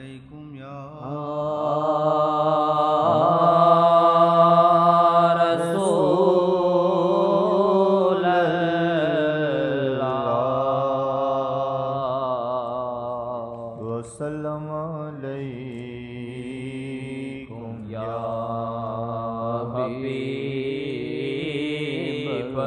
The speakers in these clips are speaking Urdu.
علیکم یا رسول اللہ وسلم علیکم یا حبیب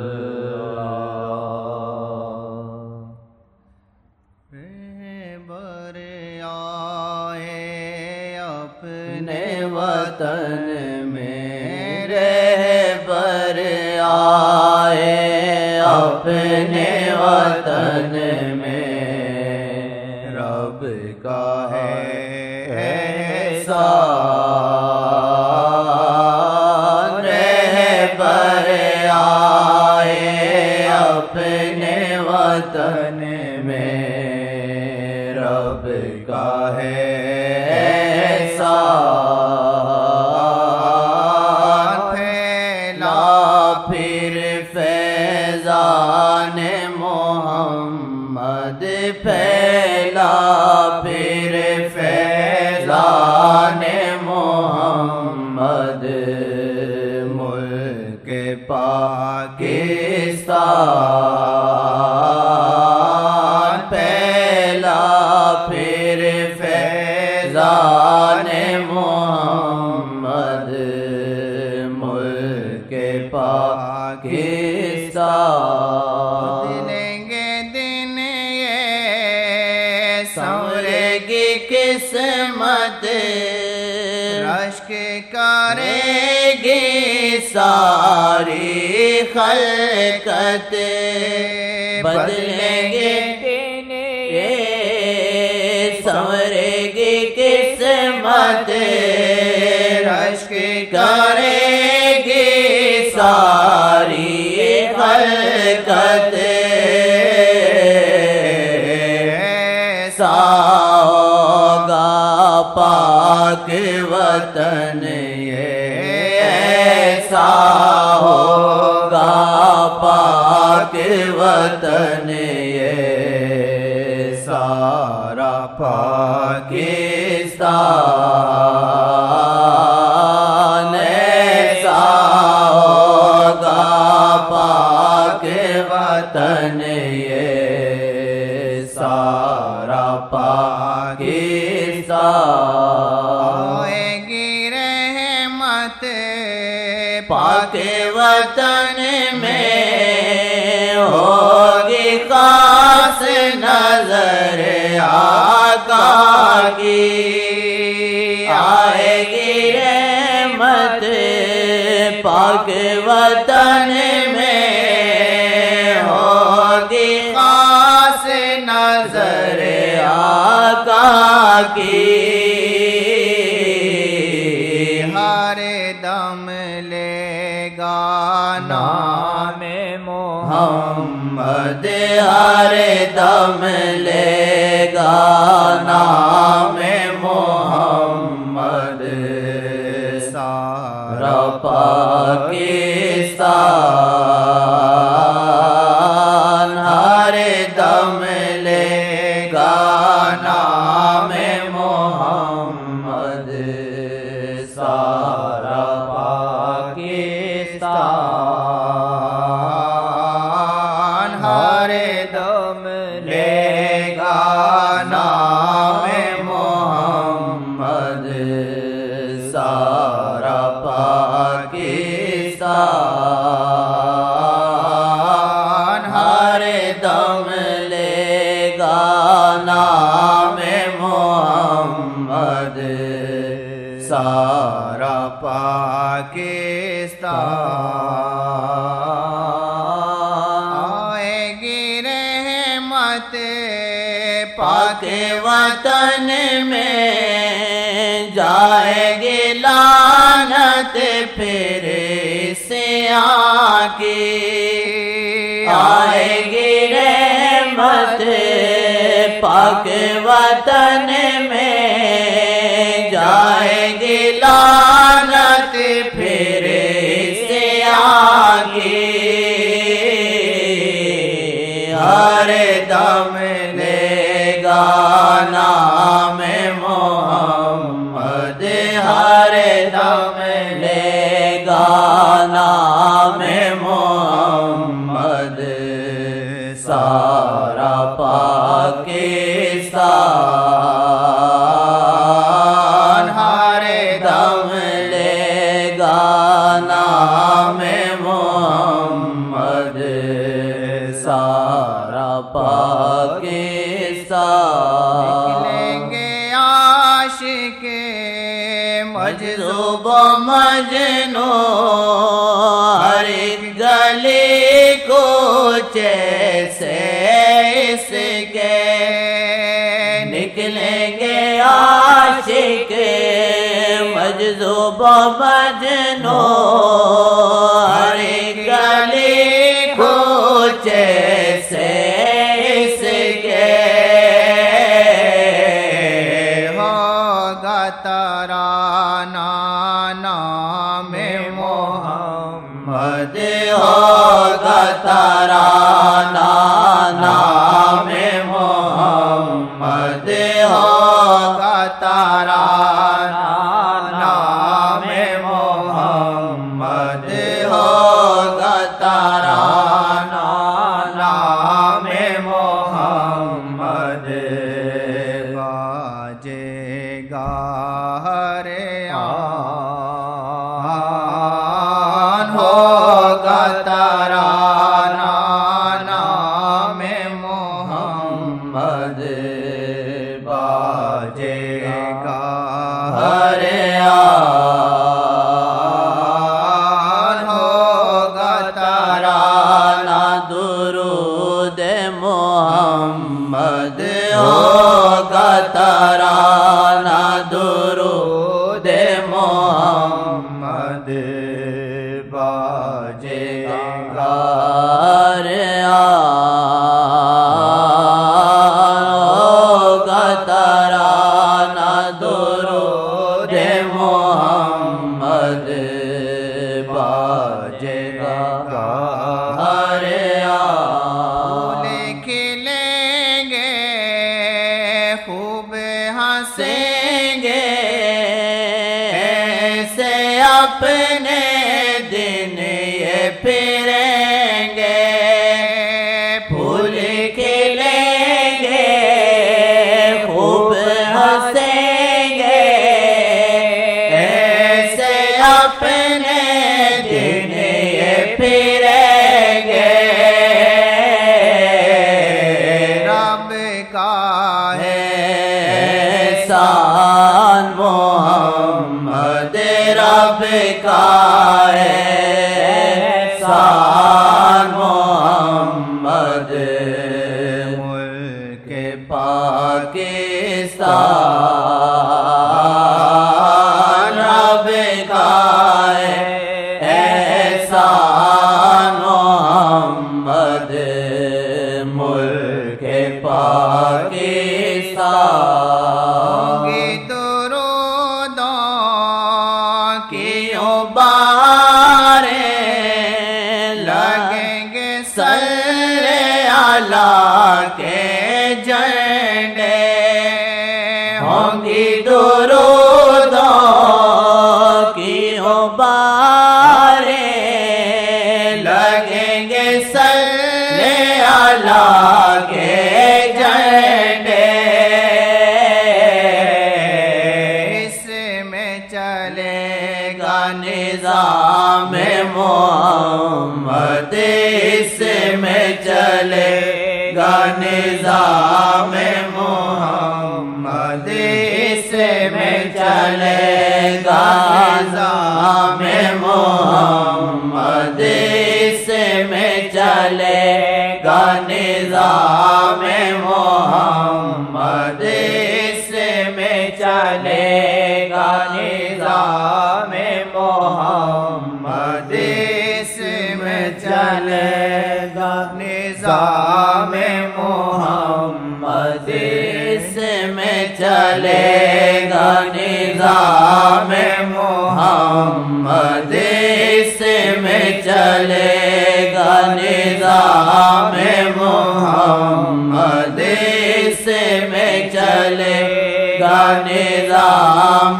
رہبر آئے اپنے وطن میں رہبر آئے اپنے وطن میں رب کا ہے احسان رہبر آئے اپنے وطن میں رب کا ہے احسان پھیلا پھر فیضان محمد پھیلا پھر فیضان محمد ملک پاکستان پھیلا پھر فیضان محمد ملک پاکستان لیں گے دن یہ سورے کی قسمت رشک کرے گی ساری خلقت بدلیں گے سورے کی قسمت رشک کرے گی ساری خلقت ایسا ہوگا پاک وطن یہ ایسا ہوگا پاک وطن یہ سارا پاکستان ایسا ہوگا پاک وطن یہ سارا پاکستان آئے گی رحمت پاک وطن میں ہوگی خاص نظر آقا کی آئے گی رحمت پاک وطن میں ہوگی خاص نظر آقا کی ہر دم لے گا نام محمد ہر دم لے گا نام محمد سارا پاکستان ہر دم لے گا نام محمد سارا پاکستان ہر دم لے گا نام محمد سارا پاکستان ہر دم لے گا نام محمد سارا پاکستان آئے گی رحمت پاک وطن میں جائے گی لعنت پھر سے آگے آئے گی رحمت پاک وطن میں جائے گی لعنت پھر سے آگے ہر دم لے گا نام مجذوب و مجنون ہر ایک گلی کوچے سے اس کے نکلیں گے عاشق مجذوب و مجنون ہر ایک گلی کوچے سے اس کے ہوگا ترانہ نام محمد ہوگا ترانہ نام محمد ہوگا ترانہ نام محمد ہوگا ترانہ نام محمد باجے گا ہر آن ہوگا ترانہ نام محمد باجے گا ہر آن ہوگا ترانہ درود محمد ہوگا ترانہ درود محمد باجے گا ہر ہوگا ترانہ درود محمد باجے گا ہر کھلیں گے خوب ہنسیں گے ایسے اپنے دن یہ پھریں گے پھول کھلیں گے خوب ہنسیں گے ایسے اپنے دن یہ پھریں گے رب کا احسان محمد رب کا احسان محمد ملک پاکستان رب کا احسان محمد ملک پاکستان گی درودوں کیوں بارے لگیں گے صلی اللہ کے جھنڈے ہوں گی درودوں کیوں بارے لگیں گے صلی اللہ کے جھنڈے اس میں چلے گا نظام محمد اس میں چلے گا نظام محمد اس میں چلے گا نظام محمد اس میں چلے گا نظام محمد اس میں چلے گا نظام محمد اس میں چلے گا نظام محمد اس میں چلے گا نظام محمد اس میں چلے گا نظام محمد اس میں چلے گا نظام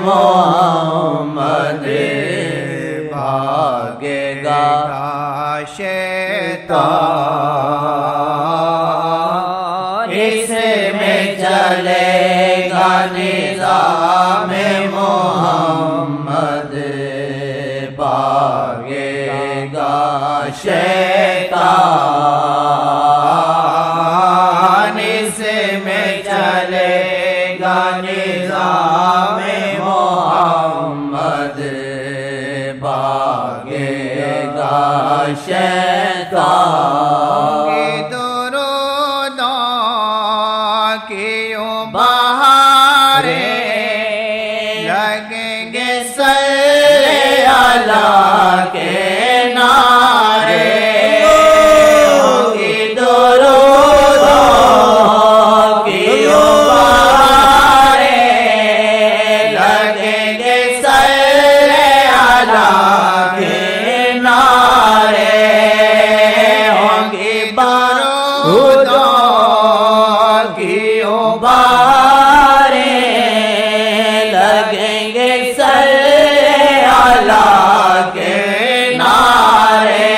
محمد بھاگے گا شیطان اس میں چلے گا نظام محمد بھاگے گا شیطان اس میں چلے گا نظام محمد شیطان درودوں کی یوں بہاریں لگیں گے صلی اللہ کے نعرے ہوگی درودوں کی یوں بہاریں لگیں گے صلی اللہ کے نعرے ہوگی درودوں کی یوں بہاریں لگیں گے صلی اللہ کے نعرے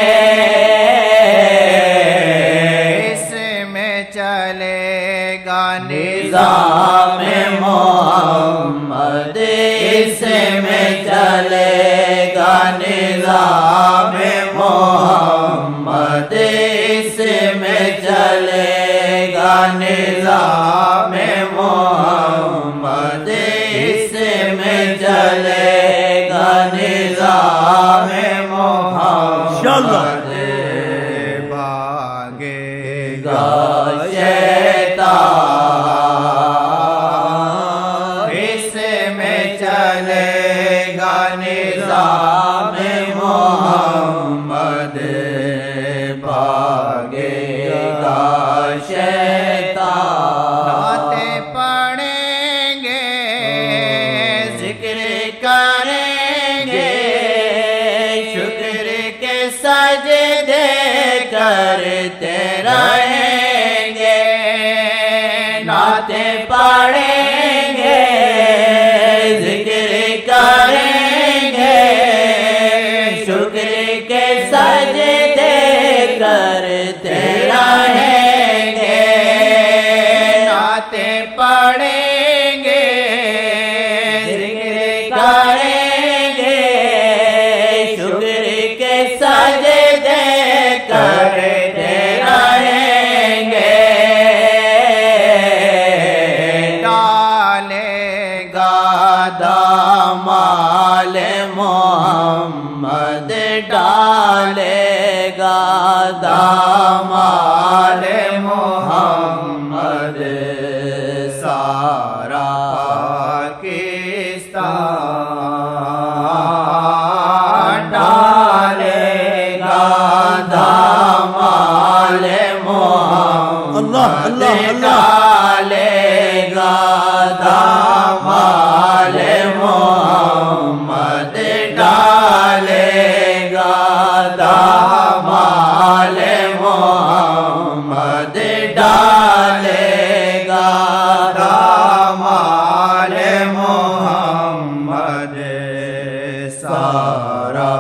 اس میں چلے گا نظام محمد اس میں چلے گا نظام محمد اس میں چلے گا نظام محمد اس میں چلے گا نظام محمد بھاگے گا شیطان اس میں چلے گا نظام محمد بھاگے گا شیطان نعتیں پڑھیں گے ذکر کریں گے شکر کے سجدے کرتے رہیں گے نعتیں پڑھیں گے ذکر کریں گے شکر کے سجدے کرتے رہیں گے نعتیں پڑھیں گے ذکر کریں گے شکر کے سجدے کرتے رہیں گے ڈالے گا دامال محمد ڈالے گا دامال محمد سارا پاکستان ڈالے گا دامال محمد ڈالے گا دامال محمد ڈالے گا دامال محمد ڈالے گا دامال محمد سارا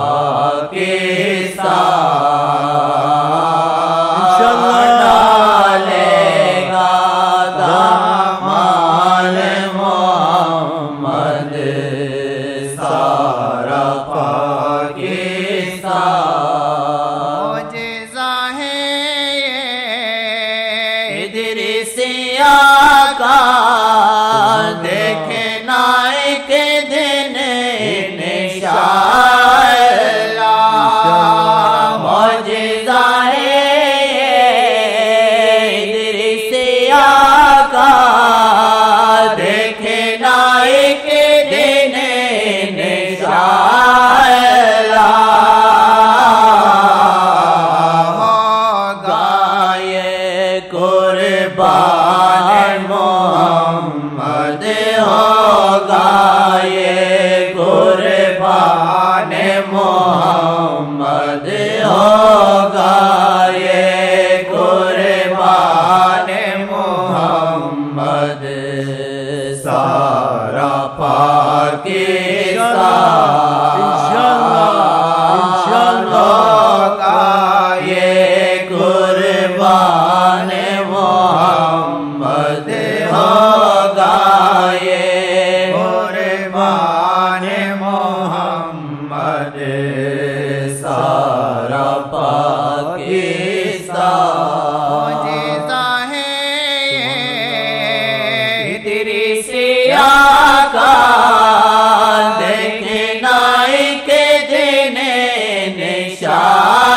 پاکستان ڈالے گا دامال محمد سارا پاکستان معجزہ ہے ادریسیہ کا دیکھنا ایک دن انشاءاللہ معجزہ ہے ادریسیہ کا دیکھنا ایک دن انشاءاللہ ہوگا یہ قربان محمد ہوگا یہ قربان محمد ہوگا یہ قربان محمد سارا پاکستان ہوگا یہ قربان محمد ہوگا یہ قربان محمد سارا پاکستان معجزہ ہے ادریسیہ کا دیکھنا ایک دن نشان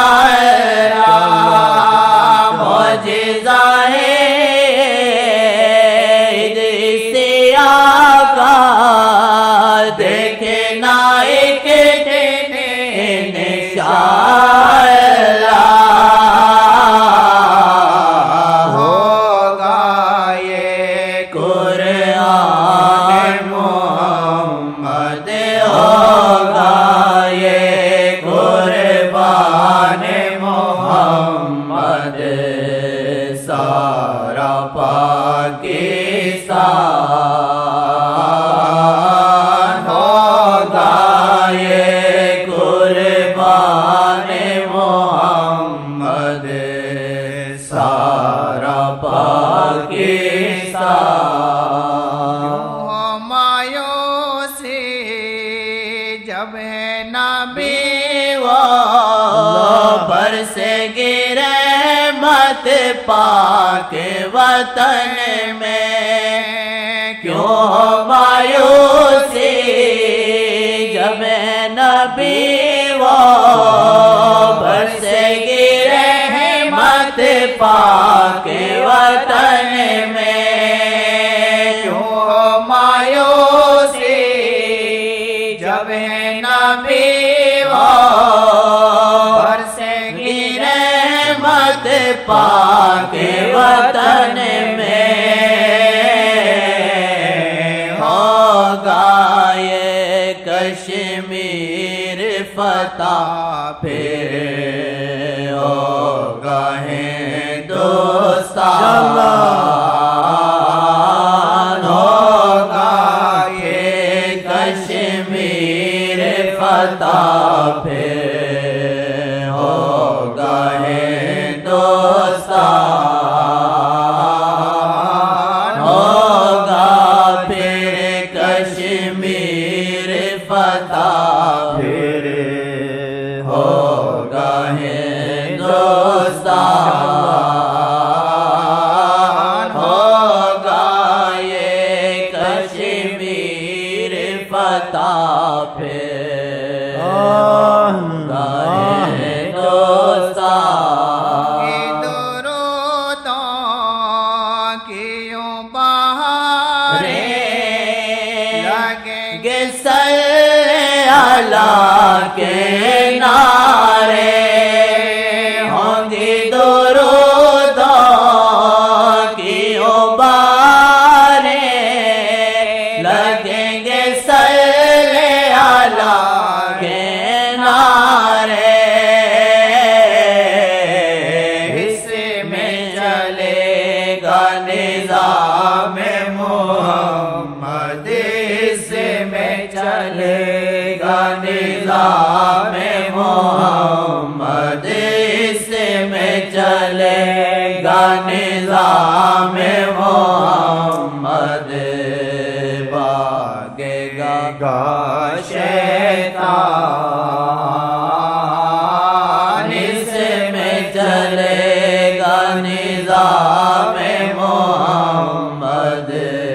پاک وطن میں کیوں مایوسی جب نبی وہ برسے گی رحمت پاک وطن میں کیوں مایوسی جب نبی وہ برسے گی رحمت پاک وطن میں ہوگا یہ کشمیر فتح پھر ہوگا ہندوستان ہوگا یہ کشمیر فتح پھر ہوگا ہندوستان ہوگا پھر کشمیر فتح پھر ہوگا ہندوستان ہوگا یہ کشمیر فتح پھر ہوگا ہندوستان درودوں کیوں بہاریں لگیں گے اللہ کے نعرے ہوں گی درودوں کی باریں لگیں گے اللہ کے نعرے اس میں چلے گا نظام محمد اس میں چلے گا نظام محمد اس میں چلے گا نظام محمد بھاگے گا شیطان اس میں چلے گا نظام محمد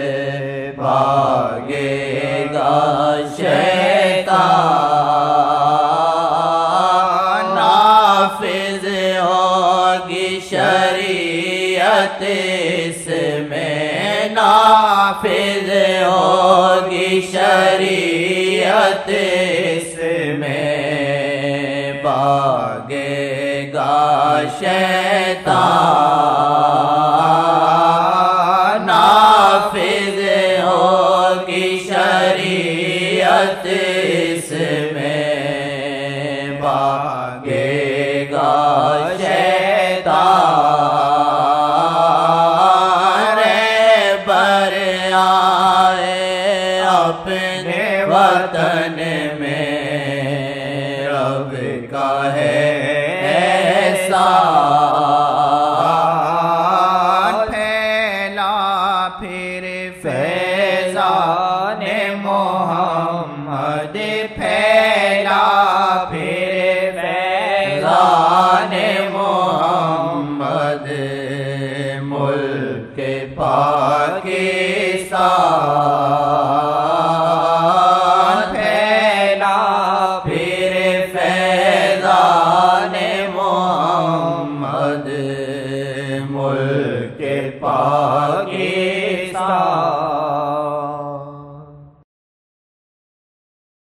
بھاگے گا شیطان نافذ ہوگی شریعت اس میں نافذ ہوگی شریعت اس میں بھاگے گا شیطان نافذ ہوگی شریعت اس میں بھاگے گا شیطان رہبر آئے اپنے وطن میں رب کا ہے احسان